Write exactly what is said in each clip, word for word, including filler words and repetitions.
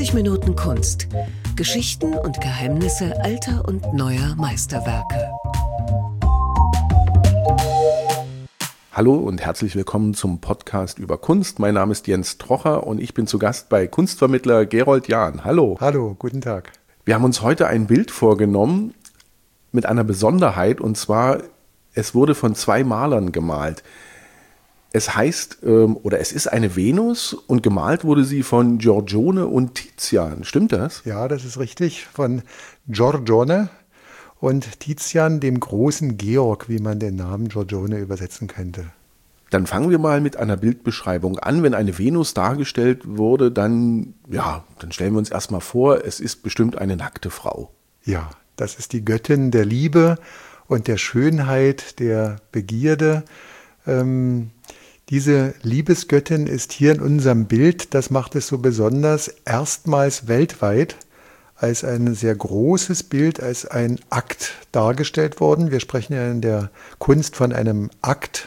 neunzig Minuten Kunst. Geschichten und Geheimnisse alter und neuer Meisterwerke. Hallo und herzlich willkommen zum Podcast über Kunst. Mein Name ist Jens Trocher und ich bin zu Gast bei Kunstvermittler Gerold Jahn. Hallo. Hallo, guten Tag. Wir haben uns heute ein Bild vorgenommen mit einer Besonderheit, und zwar, es wurde von zwei Malern gemalt. Es heißt, ähm, oder es ist eine Venus und gemalt wurde sie von Giorgione und Tizian. Stimmt das? Ja, das ist richtig, von Giorgione und Tizian, dem großen Georg, wie man den Namen Giorgione übersetzen könnte. Dann fangen wir mal mit einer Bildbeschreibung an. Wenn eine Venus dargestellt wurde, dann, ja, dann stellen wir uns erstmal vor, es ist bestimmt eine nackte Frau. Ja, das ist die Göttin der Liebe und der Schönheit, der Begierde. Ähm, diese Liebesgöttin ist hier in unserem Bild, das macht es so besonders, erstmals weltweit als ein sehr großes Bild, als ein Akt dargestellt worden. Wir sprechen ja in der Kunst von einem Akt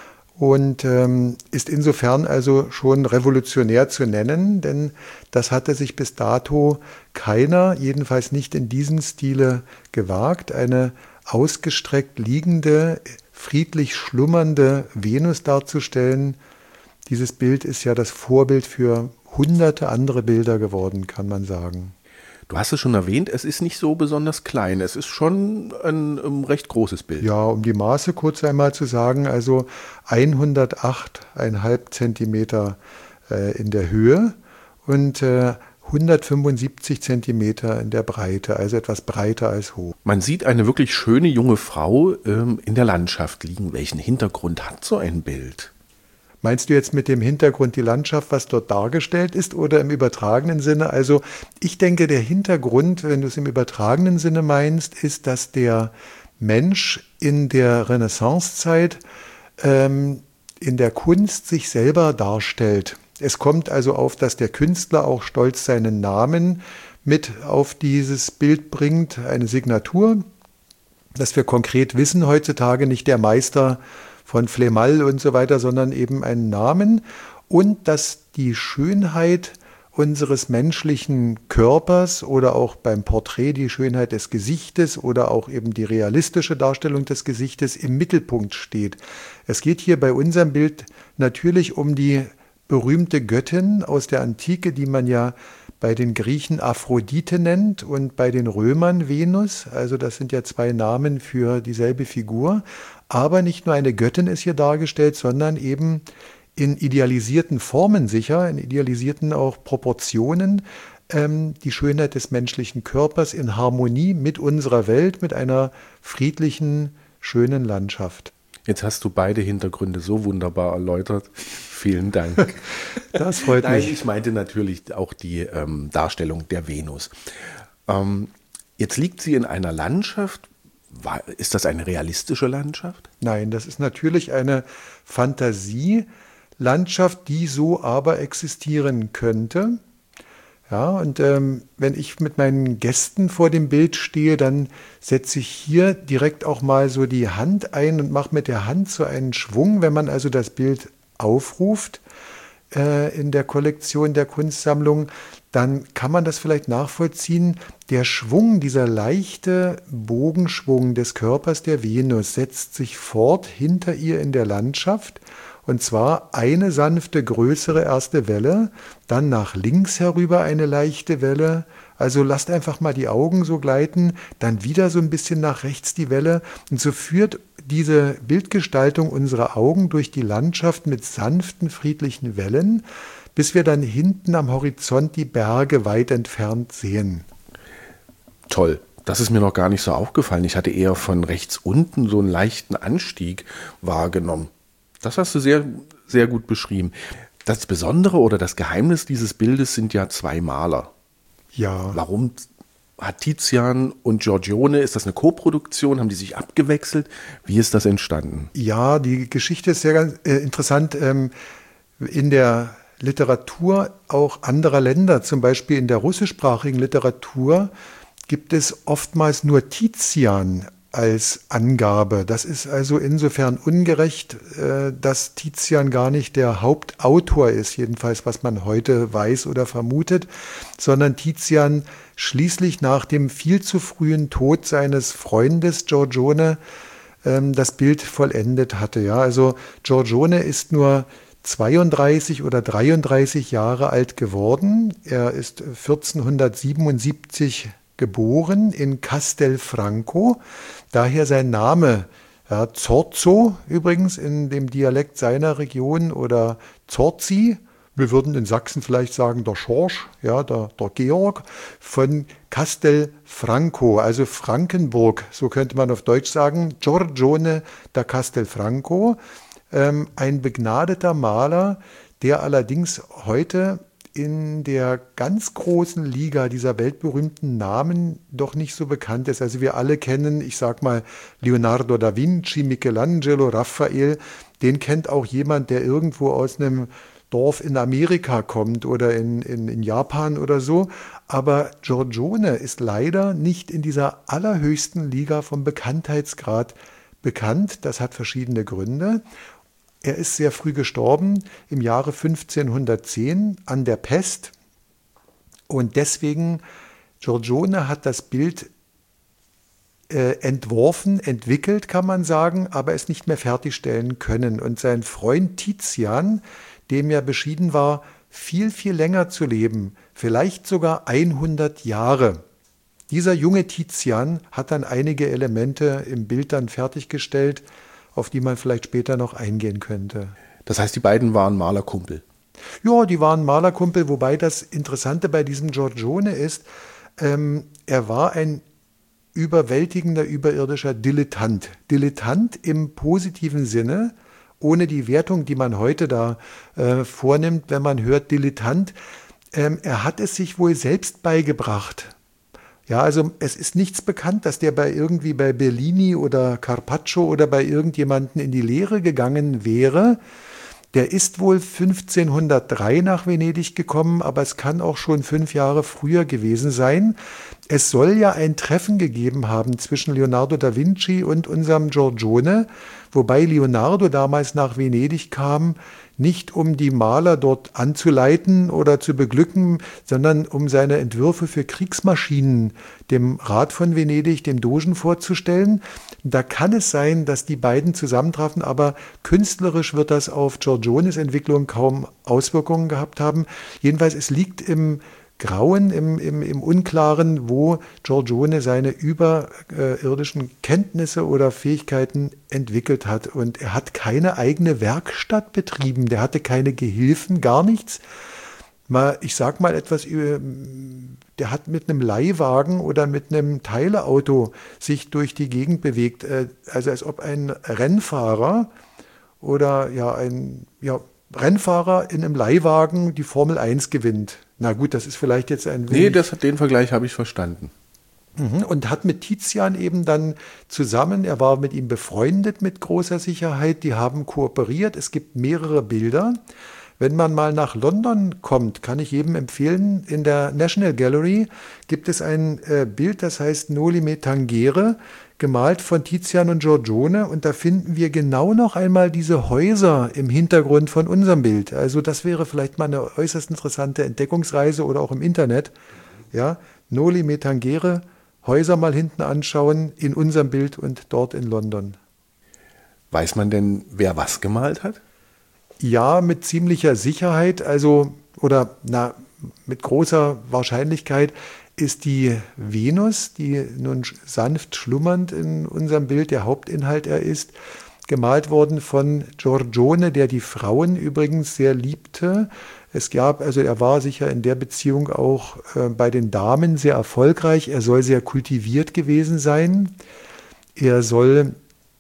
und ähm, ist insofern also schon revolutionär zu nennen, denn das hatte sich bis dato keiner, jedenfalls nicht in diesem Stile, gewagt, eine ausgestreckt liegende, friedlich schlummernde Venus darzustellen. Dieses Bild ist ja das Vorbild für hunderte andere Bilder geworden, kann man sagen. Du hast es schon erwähnt, es ist nicht so besonders klein, es ist schon ein, ein recht großes Bild. Ja, um die Maße kurz einmal zu sagen, also hundertacht Komma fünf Zentimeter äh, in der Höhe und äh, hundertfünfundsiebzig Zentimeter in der Breite, also etwas breiter als hoch. Man sieht eine wirklich schöne junge Frau ähm, in der Landschaft liegen. Welchen Hintergrund hat so ein Bild? Meinst du jetzt mit dem Hintergrund die Landschaft, was dort dargestellt ist, oder im übertragenen Sinne? Also ich denke, der Hintergrund, wenn du es im übertragenen Sinne meinst, ist, dass der Mensch in der Renaissancezeit ähm, in der Kunst sich selber darstellt. Es kommt also auf, dass der Künstler auch stolz seinen Namen mit auf dieses Bild bringt, eine Signatur, dass wir konkret wissen, heutzutage nicht der Meister von Flemal und so weiter, sondern eben einen Namen, und dass die Schönheit unseres menschlichen Körpers oder auch beim Porträt die Schönheit des Gesichtes oder auch eben die realistische Darstellung des Gesichtes im Mittelpunkt steht. Es geht hier bei unserem Bild natürlich um die berühmte Göttin aus der Antike, die man ja bei den Griechen Aphrodite nennt und bei den Römern Venus. Also das sind ja zwei Namen für dieselbe Figur. Aber nicht nur eine Göttin ist hier dargestellt, sondern eben in idealisierten Formen sicher, in idealisierten auch Proportionen, ähm, die Schönheit des menschlichen Körpers in Harmonie mit unserer Welt, mit einer friedlichen, schönen Landschaft. Jetzt hast du beide Hintergründe so wunderbar erläutert. Vielen Dank. Das freut Nein, mich. ich meinte natürlich auch die ähm, Darstellung der Venus. Ähm, jetzt liegt sie in einer Landschaft. War, ist das eine realistische Landschaft? Nein, das ist natürlich eine Fantasielandschaft, die so aber existieren könnte. Ja, und ähm, wenn ich mit meinen Gästen vor dem Bild stehe, dann setze ich hier direkt auch mal so die Hand ein und mache mit der Hand so einen Schwung, wenn man also das Bild aufruft äh, in der Kollektion der Kunstsammlung, dann kann man das vielleicht nachvollziehen. Der Schwung, dieser leichte Bogenschwung des Körpers der Venus setzt sich fort hinter ihr in der Landschaft. Und zwar eine sanfte, größere erste Welle, dann nach links herüber eine leichte Welle. Also lasst einfach mal die Augen so gleiten, dann wieder so ein bisschen nach rechts die Welle. Und so führt diese Bildgestaltung unserer Augen durch die Landschaft mit sanften, friedlichen Wellen, bis wir dann hinten am Horizont die Berge weit entfernt sehen. Toll. Das ist mir noch gar nicht so aufgefallen. Ich hatte eher von rechts unten so einen leichten Anstieg wahrgenommen. Das hast du sehr, sehr gut beschrieben. Das Besondere oder das Geheimnis dieses Bildes sind ja zwei Maler. Ja. Warum hat Tizian und Giorgione, ist das eine Koproduktion? Haben die sich abgewechselt? Wie ist das entstanden? Ja, die Geschichte ist sehr ganz, äh, interessant. Ähm, in der Literatur auch anderer Länder, zum Beispiel in der russischsprachigen Literatur, gibt es oftmals nur Tizian als Angabe. Das ist also insofern ungerecht, äh, dass Tizian gar nicht der Hauptautor ist, jedenfalls was man heute weiß oder vermutet, sondern Tizian schließlich nach dem viel zu frühen Tod seines Freundes Giorgione ähm, das Bild vollendet hatte. Ja, also Giorgione ist nur zweiunddreißig oder dreiunddreißig Jahre alt geworden. Er ist vierzehnhundertsiebenundsiebzig geboren in Castelfranco, daher sein Name, ja, Zorzo übrigens in dem Dialekt seiner Region oder Zorzi, wir würden in Sachsen vielleicht sagen der Schorsch, ja, der, der Georg, von Castelfranco, also Frankenburg, so könnte man auf Deutsch sagen, Giorgione da Castelfranco, ähm, ein begnadeter Maler, der allerdings heute in der ganz großen Liga dieser weltberühmten Namen doch nicht so bekannt ist. Also wir alle kennen, ich sag mal, Leonardo da Vinci, Michelangelo, Raphael. Den kennt auch jemand, der irgendwo aus einem Dorf in Amerika kommt oder in, in, in Japan oder so. Aber Giorgione ist leider nicht in dieser allerhöchsten Liga vom Bekanntheitsgrad bekannt. Das hat verschiedene Gründe. Er ist sehr früh gestorben, im Jahre fünfzehnhundertzehn an der Pest. Und deswegen, Giorgione hat das Bild äh, entworfen, entwickelt, kann man sagen, aber es nicht mehr fertigstellen können. Und sein Freund Tizian, dem ja beschieden war, viel, viel länger zu leben, vielleicht sogar hundert Jahre. Dieser junge Tizian hat dann einige Elemente im Bild dann fertiggestellt, auf die man vielleicht später noch eingehen könnte. Das heißt, die beiden waren Malerkumpel? Ja, die waren Malerkumpel, wobei das Interessante bei diesem Giorgione ist, ähm, er war ein überwältigender, überirdischer Dilettant. Dilettant im positiven Sinne, ohne die Wertung, die man heute da äh, vornimmt, wenn man hört Dilettant. Ähm, er hat es sich wohl selbst beigebracht. Ja, also es ist nichts bekannt, dass der bei irgendwie bei Bellini oder Carpaccio oder bei irgendjemanden in die Lehre gegangen wäre. Der ist wohl fünfzehnhundertdrei nach Venedig gekommen, aber es kann auch schon fünf Jahre früher gewesen sein. Es soll ja ein Treffen gegeben haben zwischen Leonardo da Vinci und unserem Giorgione, wobei Leonardo damals nach Venedig kam, nicht um die Maler dort anzuleiten oder zu beglücken, sondern um seine Entwürfe für Kriegsmaschinen dem Rat von Venedig, dem Dogen, vorzustellen. Da kann es sein, dass die beiden zusammentrafen, aber künstlerisch wird das auf Giorgiones Entwicklung kaum Auswirkungen gehabt haben. Jedenfalls, es liegt im Grauen, im, im, im Unklaren, wo Giorgione seine überirdischen Kenntnisse oder Fähigkeiten entwickelt hat. Und er hat keine eigene Werkstatt betrieben, der hatte keine Gehilfen, gar nichts. Mal, ich sag mal etwas über, der hat mit einem Leihwagen oder mit einem Teileauto sich durch die Gegend bewegt. Also als ob ein Rennfahrer oder ja ein ja, Rennfahrer in einem Leihwagen die Formel eins gewinnt. Na gut, das ist vielleicht jetzt ein wenig... Nee, das, den Vergleich habe ich verstanden. Und hat mit Tizian eben dann zusammen, er war mit ihm befreundet mit großer Sicherheit, die haben kooperiert, es gibt mehrere Bilder. Wenn man mal nach London kommt, kann ich jedem empfehlen, in der National Gallery gibt es ein äh, Bild, das heißt Noli me tangere, gemalt von Tizian und Giorgione, und da finden wir genau noch einmal diese Häuser im Hintergrund von unserem Bild. Also das wäre vielleicht mal eine äußerst interessante Entdeckungsreise oder auch im Internet. Ja, Noli me tangere, Häuser mal hinten anschauen in unserem Bild und dort in London. Weiß man denn, wer was gemalt hat? Ja, mit ziemlicher Sicherheit, also oder na, mit großer Wahrscheinlichkeit ist die Venus, die nun sanft schlummernd in unserem Bild der Hauptinhalt er ist, gemalt worden von Giorgione, der die Frauen übrigens sehr liebte. Es gab, also er war sicher in der Beziehung auch äh, bei den Damen sehr erfolgreich. Er soll sehr kultiviert gewesen sein. Er soll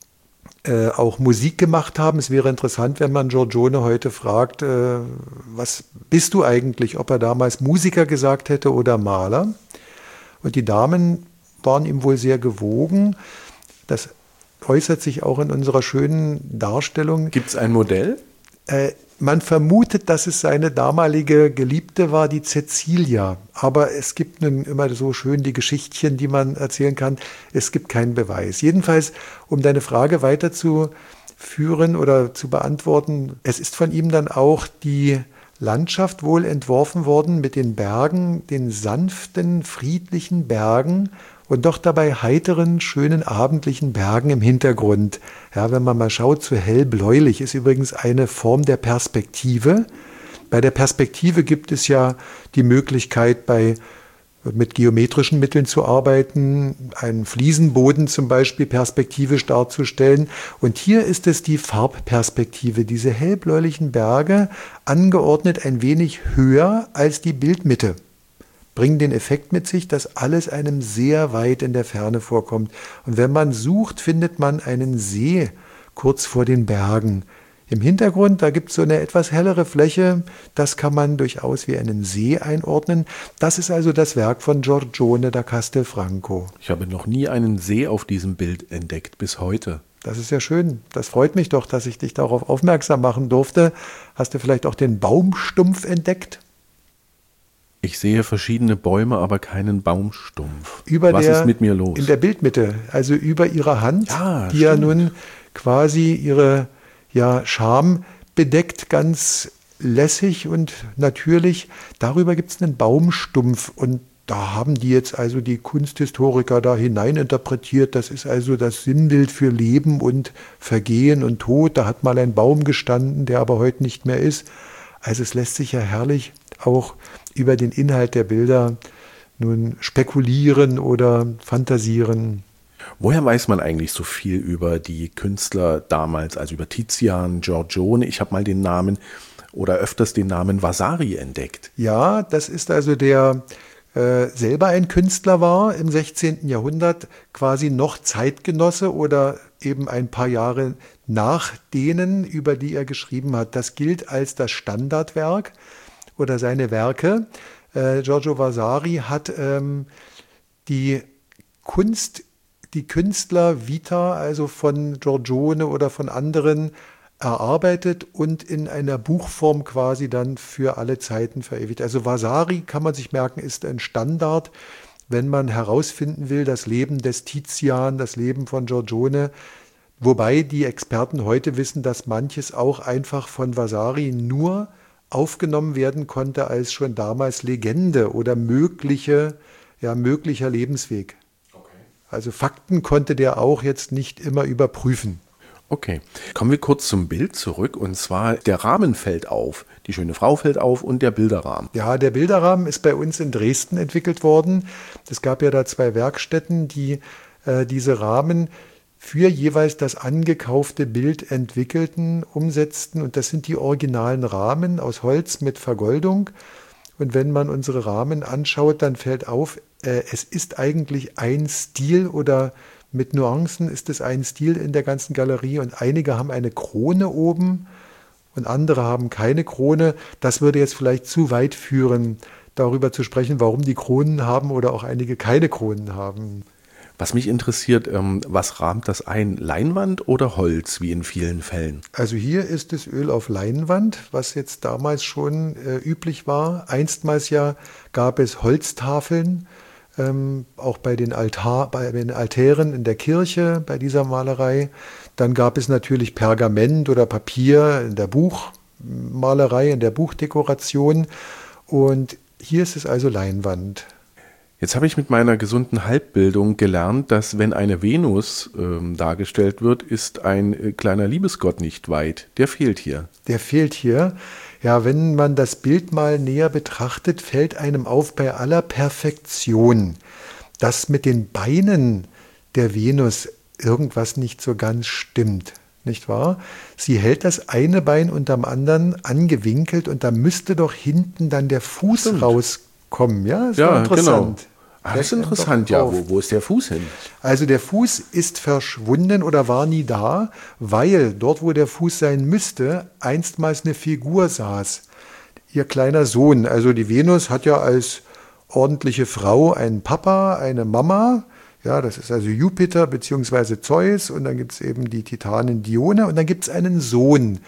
äh, auch Musik gemacht haben. Es wäre interessant, wenn man Giorgione heute fragt, äh, was bist du eigentlich, ob er damals Musiker gesagt hätte oder Maler. Und die Damen waren ihm wohl sehr gewogen. Das äußert sich auch in unserer schönen Darstellung. Gibt es ein Modell? Äh, man vermutet, dass es seine damalige Geliebte war, die Cäcilia. Aber es gibt nun immer so schön die Geschichtchen, die man erzählen kann. Es gibt keinen Beweis. Jedenfalls, um deine Frage weiterzuführen oder zu beantworten, es ist von ihm dann auch die Landschaft wohl entworfen worden mit den Bergen, den sanften, friedlichen Bergen und doch dabei heiteren, schönen, abendlichen Bergen im Hintergrund. Ja, wenn man mal schaut, so hellbläulich ist übrigens eine Form der Perspektive. Bei der Perspektive gibt es ja die Möglichkeit, bei mit geometrischen Mitteln zu arbeiten, einen Fliesenboden zum Beispiel perspektivisch darzustellen. Und hier ist es die Farbperspektive, diese hellbläulichen Berge, angeordnet ein wenig höher als die Bildmitte, bringen den Effekt mit sich, dass alles einem sehr weit in der Ferne vorkommt. Und wenn man sucht, findet man einen See kurz vor den Bergen. Im Hintergrund, da gibt es so eine etwas hellere Fläche, das kann man durchaus wie einen See einordnen. Das ist also das Werk von Giorgione da Castelfranco. Ich habe noch nie einen See auf diesem Bild entdeckt, bis heute. Das ist ja schön. Das freut mich doch, dass ich dich darauf aufmerksam machen durfte. Hast du vielleicht auch den Baumstumpf entdeckt? Ich sehe verschiedene Bäume, aber keinen Baumstumpf. Über Was der, ist mit mir los? In der Bildmitte, also über ihrer Hand, ja, die stimmt. ja nun quasi ihre ja, Scham bedeckt, ganz lässig und natürlich. Darüber gibt es einen Baumstumpf und da haben die jetzt also die Kunsthistoriker da hineininterpretiert. Das ist also das Sinnbild für Leben und Vergehen und Tod. Da hat mal ein Baum gestanden, der aber heute nicht mehr ist. Also es lässt sich ja herrlich auch über den Inhalt der Bilder nun spekulieren oder fantasieren. Woher weiß man eigentlich so viel über die Künstler damals, also über Tizian, Giorgione? Ich habe mal den Namen oder öfters den Namen Vasari entdeckt. Ja, das ist also der äh, selber ein Künstler war im sechzehnten Jahrhundert, quasi noch Zeitgenosse oder eben ein paar Jahre nach denen, über die er geschrieben hat. Das gilt als das Standardwerk oder seine Werke. Äh, Giorgio Vasari hat ähm, die Kunst die Künstler-Vita, also von Giorgione oder von anderen, erarbeitet und in einer Buchform quasi dann für alle Zeiten verewigt. Also Vasari, kann man sich merken, ist ein Standard, wenn man herausfinden will, das Leben des Tizian, das Leben von Giorgione, wobei die Experten heute wissen, dass manches auch einfach von Vasari nur aufgenommen werden konnte als schon damals Legende oder mögliche, ja, möglicher Lebensweg. Also Fakten konnte der auch jetzt nicht immer überprüfen. Okay, kommen wir kurz zum Bild zurück und zwar der Rahmen fällt auf, die schöne Frau fällt auf und der Bilderrahmen. Ja, der Bilderrahmen ist bei uns in Dresden entwickelt worden. Es gab ja da zwei Werkstätten, die äh, diese Rahmen für jeweils das angekaufte Bild entwickelten, umsetzten und das sind die originalen Rahmen aus Holz mit Vergoldung. Und wenn man unsere Rahmen anschaut, dann fällt auf, äh, es ist eigentlich ein Stil oder mit Nuancen ist es ein Stil in der ganzen Galerie und einige haben eine Krone oben und andere haben keine Krone. Das würde jetzt vielleicht zu weit führen, darüber zu sprechen, warum die Kronen haben oder auch einige keine Kronen haben. Was mich interessiert, ähm, was rahmt das ein? Leinwand oder Holz, wie in vielen Fällen? Also hier ist es Öl auf Leinwand, was jetzt damals schon äh, üblich war. Einstmals ja gab es Holztafeln, ähm, auch bei den, Altar, bei den Altären in der Kirche, bei dieser Malerei. Dann gab es natürlich Pergament oder Papier in der Buchmalerei, in der Buchdekoration. Und hier ist es also Leinwand. Jetzt habe ich mit meiner gesunden Halbbildung gelernt, dass wenn eine Venus ähm, dargestellt wird, ist ein äh, kleiner Liebesgott nicht weit. Der fehlt hier. Der fehlt hier. Ja, wenn man das Bild mal näher betrachtet, fällt einem auf bei aller Perfektion, dass mit den Beinen der Venus irgendwas nicht so ganz stimmt. Nicht wahr? Sie hält das eine Bein unterm anderen angewinkelt und da müsste doch hinten dann der Fuß Stimmt. rauskommen. Ja, ist ja, interessant. Genau. Ah, das ist interessant, ja. Wo, wo ist der Fuß hin? Also der Fuß ist verschwunden oder war nie da, weil dort, wo der Fuß sein müsste, einstmals eine Figur saß. Ihr kleiner Sohn. Also die Venus hat ja als ordentliche Frau einen Papa, eine Mama. Ja, das ist also Jupiter bzw. Zeus. Und dann gibt es eben die Titanin Dione und dann gibt es einen Sohn.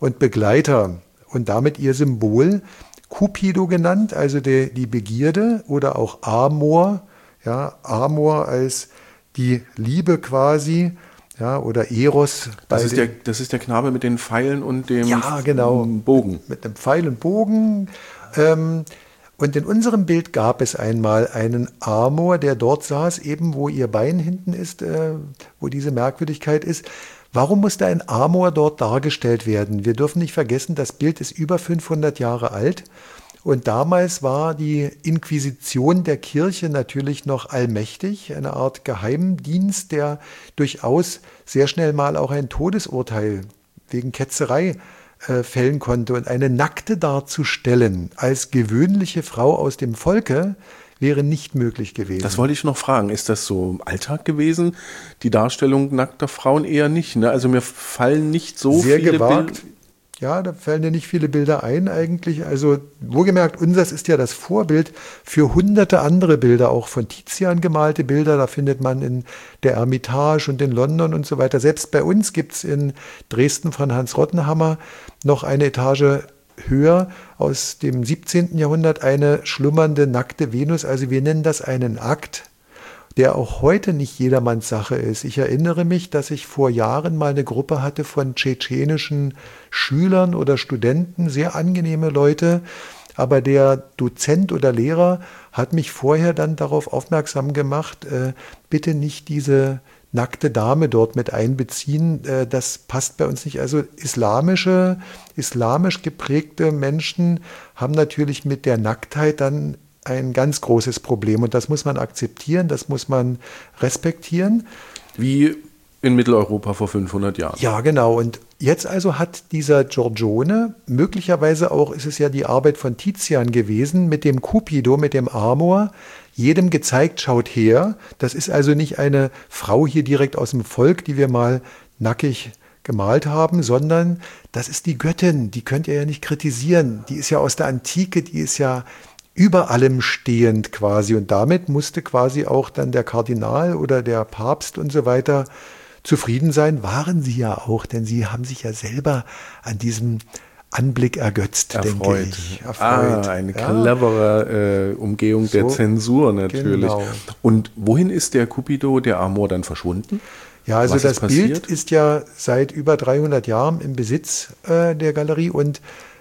und Begleiter und damit ihr Symbol Cupido genannt, also die, die Begierde oder auch Amor, ja, Amor als die Liebe quasi, ja, oder Eros. Das ist, der, das ist der Knabe mit den Pfeilen und dem ja, genau, Bogen. Mit dem Pfeil und Bogen. Ähm, und in unserem Bild gab es einmal einen Amor, der dort saß, eben wo ihr Bein hinten ist, äh, wo diese Merkwürdigkeit ist. Warum musste ein Amor dort dargestellt werden? Wir dürfen nicht vergessen, das Bild ist über fünfhundert Jahre alt. Und damals war die Inquisition der Kirche natürlich noch allmächtig, eine Art Geheimdienst, der durchaus sehr schnell mal auch ein Todesurteil wegen Ketzerei äh, fällen konnte. Und eine Nackte darzustellen als gewöhnliche Frau aus dem Volke wäre nicht möglich gewesen. Das wollte ich noch fragen. Ist das so Alltag gewesen? Die Darstellung nackter Frauen eher nicht, ne? Also mir fallen nicht so sehr viele gewagt. Bilder. Ja, da fallen ja nicht viele Bilder ein eigentlich. Also wohlgemerkt, unseres ist ja das Vorbild für hunderte andere Bilder, auch von Tizian gemalte Bilder. Da findet man in der Ermitage und in London und so weiter. Selbst bei uns gibt es in Dresden von Hans Rottenhammer noch eine Etage höher aus dem siebzehnten Jahrhundert eine schlummernde, nackte Venus. Also wir nennen das einen Akt, der auch heute nicht jedermanns Sache ist. Ich erinnere mich, dass ich vor Jahren mal eine Gruppe hatte von tschetschenischen Schülern oder Studenten, sehr angenehme Leute, aber der Dozent oder Lehrer hat mich vorher dann darauf aufmerksam gemacht, äh, bitte nicht diese nackte Dame dort mit einbeziehen, äh, das passt bei uns nicht. Also islamische, islamisch geprägte Menschen haben natürlich mit der Nacktheit dann ein ganz großes Problem und das muss man akzeptieren, das muss man respektieren. Wie in Mitteleuropa vor fünfhundert Jahren. Ja, genau. Und jetzt also hat dieser Giorgione, möglicherweise auch ist es ja die Arbeit von Tizian gewesen, mit dem Cupido, mit dem Amor, jedem gezeigt, schaut her. Das ist also nicht eine Frau hier direkt aus dem Volk, die wir mal nackig gemalt haben, sondern das ist die Göttin, die könnt ihr ja nicht kritisieren. Die ist ja aus der Antike, die ist ja über allem stehend quasi. Und damit musste quasi auch dann der Kardinal oder der Papst und so weiter zufrieden sein. Waren sie ja auch, denn sie haben sich ja selber an diesem Anblick ergötzt, erfreut. denke ich. Erfreut. Ah, eine ja. clevere äh, Umgehung so, der Zensur natürlich. Genau. Und wohin ist der Cupido, der Amor, dann verschwunden? Ja, also Was das Bild ist ja seit über dreihundert Jahren im Besitz äh, der Galerie und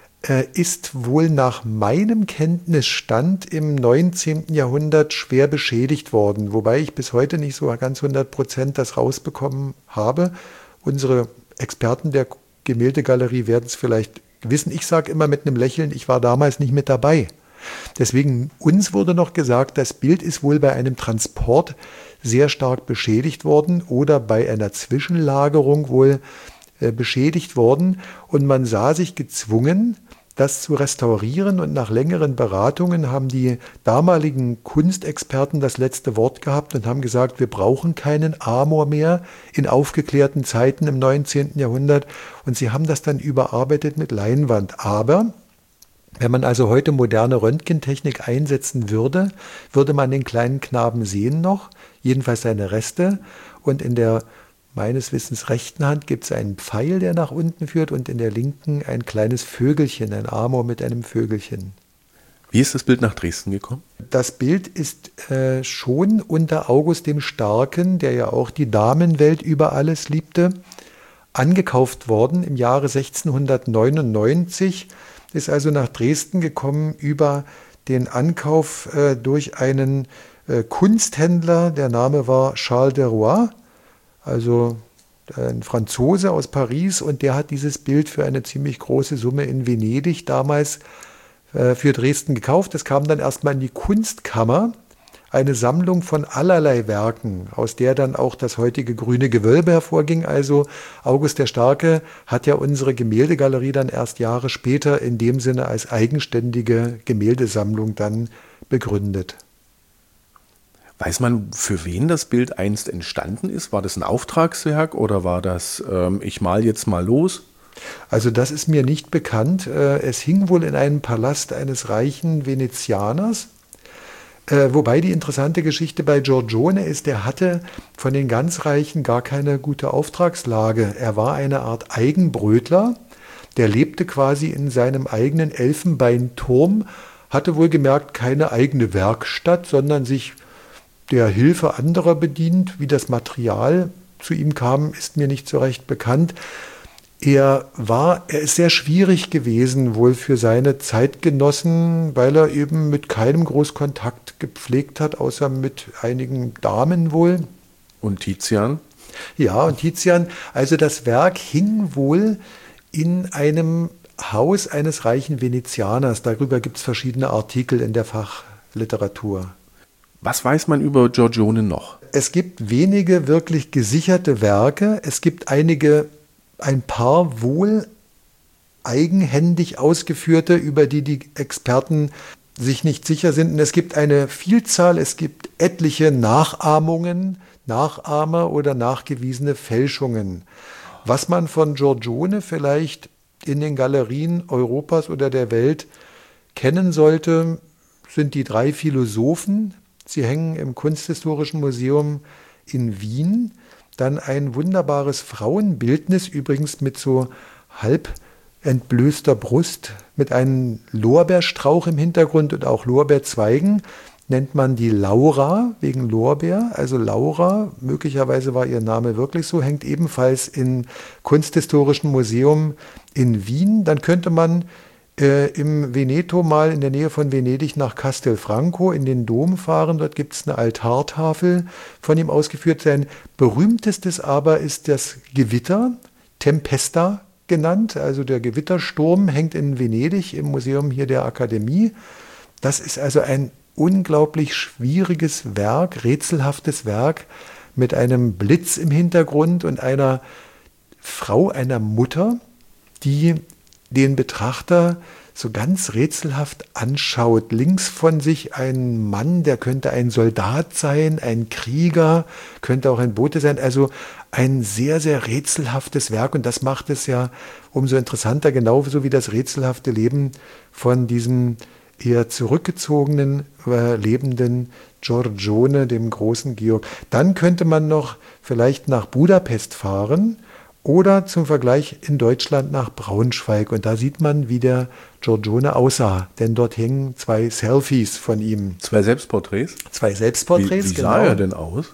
ist wohl nach meinem Kenntnisstand im neunzehnten Jahrhundert schwer beschädigt worden, wobei ich bis heute nicht so ganz hundert Prozent das rausbekommen habe. Unsere Experten der Gemäldegalerie werden es vielleicht wissen. Ich sage immer mit einem Lächeln, ich war damals nicht mit dabei. Deswegen uns wurde noch gesagt, das Bild ist wohl bei einem Transport sehr stark beschädigt worden oder bei einer Zwischenlagerung wohl äh, beschädigt worden und man sah sich gezwungen, das zu restaurieren und nach längeren Beratungen haben die damaligen Kunstexperten das letzte Wort gehabt und haben gesagt, wir brauchen keinen Amor mehr in aufgeklärten Zeiten im neunzehnten Jahrhundert und sie haben das dann überarbeitet mit Leinwand. Aber wenn man also heute moderne Röntgentechnik einsetzen würde, würde man den kleinen Knaben sehen noch, jedenfalls seine Reste und in der meines Wissens rechten Hand gibt es einen Pfeil, der nach unten führt und in der linken ein kleines Vögelchen, ein Amor mit einem Vögelchen. Wie ist das Bild nach Dresden gekommen? Das Bild ist äh, schon unter August dem Starken, der ja auch die Damenwelt über alles liebte, angekauft worden im Jahre sechzehnhundertneunundneunzig, ist also nach Dresden gekommen über den Ankauf äh, durch einen äh, Kunsthändler, der Name war Charles de Roy, also ein Franzose aus Paris und der hat dieses Bild für eine ziemlich große Summe in Venedig damals äh, für Dresden gekauft. Das kam dann erstmal in die Kunstkammer, eine Sammlung von allerlei Werken, aus der dann auch das heutige Grüne Gewölbe hervorging. Also August der Starke hat ja unsere Gemäldegalerie dann erst Jahre später in dem Sinne als eigenständige Gemäldesammlung dann begründet. Weiß man, für wen das Bild einst entstanden ist? War das ein Auftragswerk oder war das, ähm, ich mal jetzt mal los? Also das ist mir nicht bekannt. Es hing wohl in einem Palast eines reichen Venezianers. Wobei die interessante Geschichte bei Giorgione ist, der hatte von den ganz Reichen gar keine gute Auftragslage. Er war eine Art Eigenbrötler. Der lebte quasi in seinem eigenen Elfenbeinturm, hatte wohlgemerkt keine eigene Werkstatt, sondern sich der Hilfe anderer bedient. Wie das Material zu ihm kam, ist mir nicht so recht bekannt. Er war, er ist sehr schwierig gewesen, wohl für seine Zeitgenossen, weil er eben mit keinem groß Kontakt gepflegt hat, außer mit einigen Damen wohl. Und Tizian? Ja, und Tizian, also das Werk hing wohl in einem Haus eines reichen Venezianers. Darüber gibt es verschiedene Artikel in der Fachliteratur. Was weiß man über Giorgione noch? Es gibt wenige wirklich gesicherte Werke. Es gibt einige, ein paar wohl eigenhändig ausgeführte, über die die Experten sich nicht sicher sind. Und es gibt eine Vielzahl, es gibt etliche Nachahmungen, Nachahmer oder nachgewiesene Fälschungen. Was man von Giorgione vielleicht in den Galerien Europas oder der Welt kennen sollte, sind die drei Philosophen. Sie hängen im Kunsthistorischen Museum in Wien. Dann ein wunderbares Frauenbildnis, übrigens mit so halb entblößter Brust, mit einem Lorbeerstrauch im Hintergrund und auch Lorbeerzweigen. Nennt man die Laura, wegen Lorbeer. Also Laura, möglicherweise war ihr Name wirklich so, hängt ebenfalls im Kunsthistorischen Museum in Wien. Dann könnte man äh, im Veneto mal in der Nähe von Venedig nach Castelfranco in den Dom fahren. Dort gibt es eine Altartafel von ihm ausgeführt. Sein berühmtestes aber ist das Gewitter, Tempesta genannt. Also der Gewittersturm hängt in Venedig im Museum hier der Akademie. Das ist also ein unglaublich schwieriges Werk, rätselhaftes Werk mit einem Blitz im Hintergrund und einer Frau, einer Mutter, die den Betrachter so ganz rätselhaft anschaut. Links von sich ein Mann, der könnte ein Soldat sein, ein Krieger, könnte auch ein Bote sein. Also ein sehr, sehr rätselhaftes Werk und das macht es ja umso interessanter, genauso wie das rätselhafte Leben von diesem eher zurückgezogenen, äh, lebenden Giorgione, dem großen Georg. Dann könnte man noch vielleicht nach Budapest fahren oder zum Vergleich in Deutschland nach Braunschweig. Und da sieht man, wie der Giorgione aussah. Denn dort hängen zwei Selfies von ihm. Zwei Selbstporträts? Zwei Selbstporträts, wie, wie genau. Wie sah er denn aus?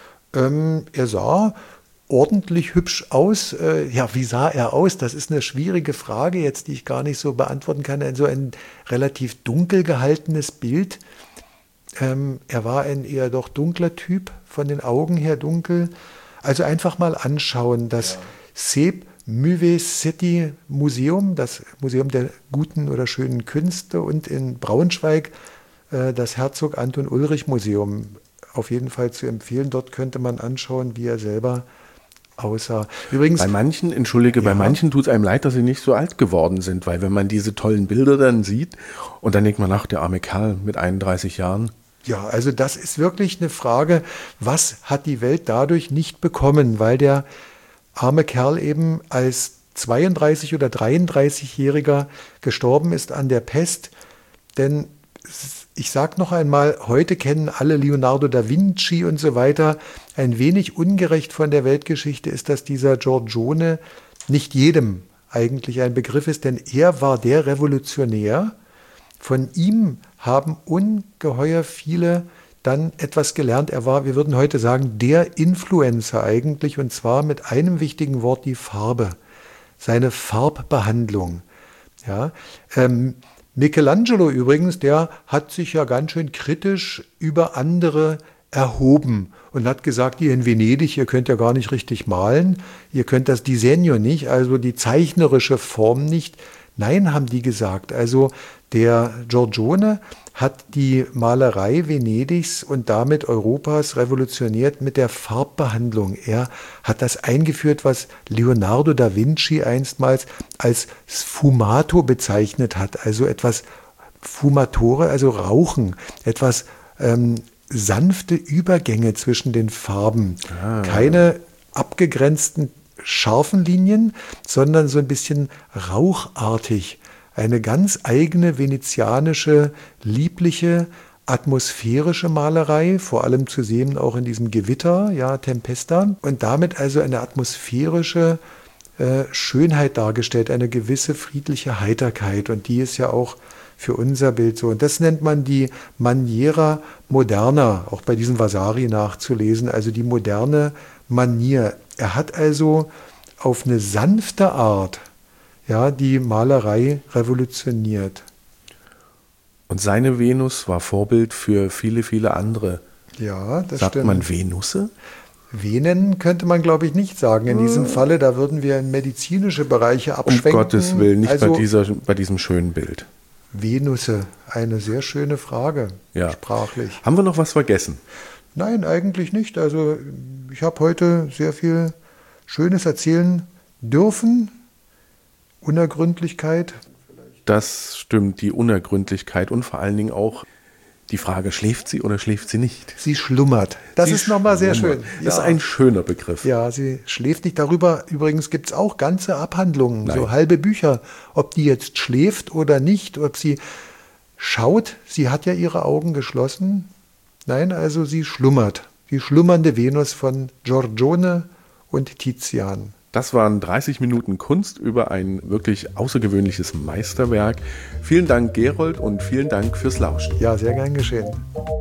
Ähm, er sah ordentlich hübsch aus. Äh, ja, wie sah er aus? Das ist eine schwierige Frage jetzt, die ich gar nicht so beantworten kann. So ein relativ dunkel gehaltenes Bild. Ähm, er war ein eher doch dunkler Typ, von den Augen her dunkel. Also einfach mal anschauen, das ja. Sep Myveseti Museum, das Museum der guten oder schönen Künste, und in Braunschweig äh, das Herzog Anton Ulrich Museum. Auf jeden Fall zu empfehlen. Dort könnte man anschauen, wie er selber aussah. Übrigens, bei manchen, entschuldige, ja. bei manchen tut es einem leid, dass sie nicht so alt geworden sind, weil wenn man diese tollen Bilder dann sieht und dann denkt man, ach, der arme Kerl mit einunddreißig Jahren. Ja, also das ist wirklich eine Frage, was hat die Welt dadurch nicht bekommen, weil der arme Kerl eben als zweiunddreißig- oder dreiunddreißigjähriger gestorben ist an der Pest. Denn ich sage noch einmal, heute kennen alle Leonardo da Vinci und so weiter. Ein wenig ungerecht von der Weltgeschichte ist, dass dieser Giorgione nicht jedem eigentlich ein Begriff ist, denn er war der Revolutionär. Von ihm haben ungeheuer viele dann etwas gelernt. Er war, wir würden heute sagen, der Influencer eigentlich, und zwar mit einem wichtigen Wort, die Farbe, seine Farbbehandlung. Ja, ähm, Michelangelo übrigens, der hat sich ja ganz schön kritisch über andere erhoben und hat gesagt, ihr in Venedig, ihr könnt ja gar nicht richtig malen, ihr könnt das Disegno nicht, also die zeichnerische Form nicht. Nein, haben die gesagt. Also der Giorgione hat die Malerei Venedigs und damit Europas revolutioniert mit der Farbbehandlung. Er hat das eingeführt, was Leonardo da Vinci einstmals als Sfumato bezeichnet hat, also etwas Fumatore, also Rauchen, etwas ähm, sanfte Übergänge zwischen den Farben, ah. keine abgegrenzten scharfen Linien, sondern so ein bisschen rauchartig. Eine ganz eigene venezianische, liebliche, atmosphärische Malerei, vor allem zu sehen auch in diesem Gewitter, ja, Tempesta, und damit also eine atmosphärische äh, Schönheit dargestellt, eine gewisse friedliche Heiterkeit. Und die ist ja auch für unser Bild so. Und das nennt man die Maniera Moderna, auch bei diesem Vasari nachzulesen, also die moderne Manier. Er hat also auf eine sanfte Art, ja, die Malerei revolutioniert. Und seine Venus war Vorbild für viele, viele andere. Ja, das Sagt stimmt. man Venusse? Venen könnte man, glaube ich, nicht sagen. In diesem Falle, da würden wir in medizinische Bereiche Um abschwenken. Gottes Willen, nicht also, bei, dieser, bei diesem schönen Bild. Venusse, eine sehr schöne Frage, Ja. sprachlich. Haben wir noch was vergessen? Nein, eigentlich nicht. Also ich habe heute sehr viel Schönes erzählen dürfen. Unergründlichkeit. Das stimmt, die Unergründlichkeit und vor allen Dingen auch die Frage, schläft sie oder schläft sie nicht? Sie schlummert. Das Sie ist nochmal sehr schön. schlummert. Das ist ein schöner Begriff. Ja, sie schläft nicht. Darüber übrigens gibt es auch ganze Abhandlungen, Nein. so halbe Bücher, ob die jetzt schläft oder nicht, ob sie schaut. Sie hat ja ihre Augen geschlossen. Nein, also sie schlummert. Die schlummernde Venus von Giorgione und Tizian. Das waren dreißig Minuten Kunst über ein wirklich außergewöhnliches Meisterwerk. Vielen Dank, Gerold, und vielen Dank fürs Lauschen. Ja, sehr gern geschehen.